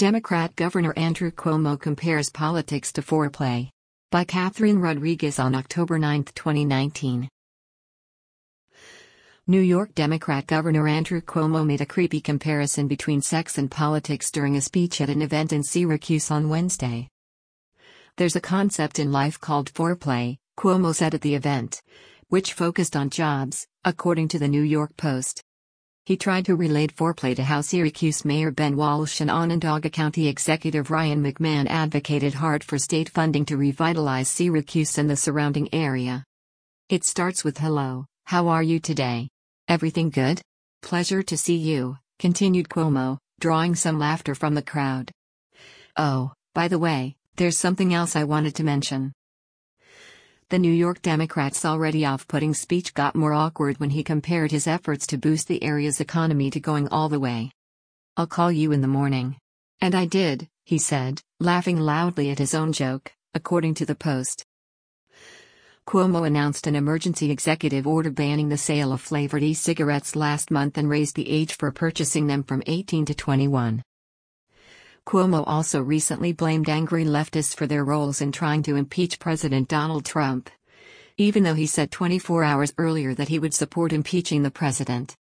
Democrat Governor Andrew Cuomo compares politics to foreplay. By Catherine Rodriguez on October 9, 2019. New York Democrat Governor Andrew Cuomo made a creepy comparison between sex and politics during a speech at an event in Syracuse on Wednesday. "There's a concept in life called foreplay," Cuomo said at the event, which focused on jobs, according to the New York Post. He tried to relate foreplay to how Syracuse Mayor Ben Walsh and Onondaga County Executive Ryan McMahon advocated hard for state funding to revitalize Syracuse and the surrounding area. "It starts with hello, how are you today? Everything good? Pleasure to see you," continued Cuomo, drawing some laughter from the crowd. "Oh, by the way, there's something else I wanted to mention." The New York Democrat's already off-putting speech got more awkward when he compared his efforts to boost the area's economy to going all the way. "I'll call you in the morning." And I did, he said, laughing loudly at his own joke, according to the Post. Cuomo announced an emergency executive order banning the sale of flavored e-cigarettes last month and raised the age for purchasing them from 18 to 21. Cuomo also recently blamed angry leftists for their roles in trying to impeach President Donald Trump, even though he said 24 hours earlier that he would support impeaching the president.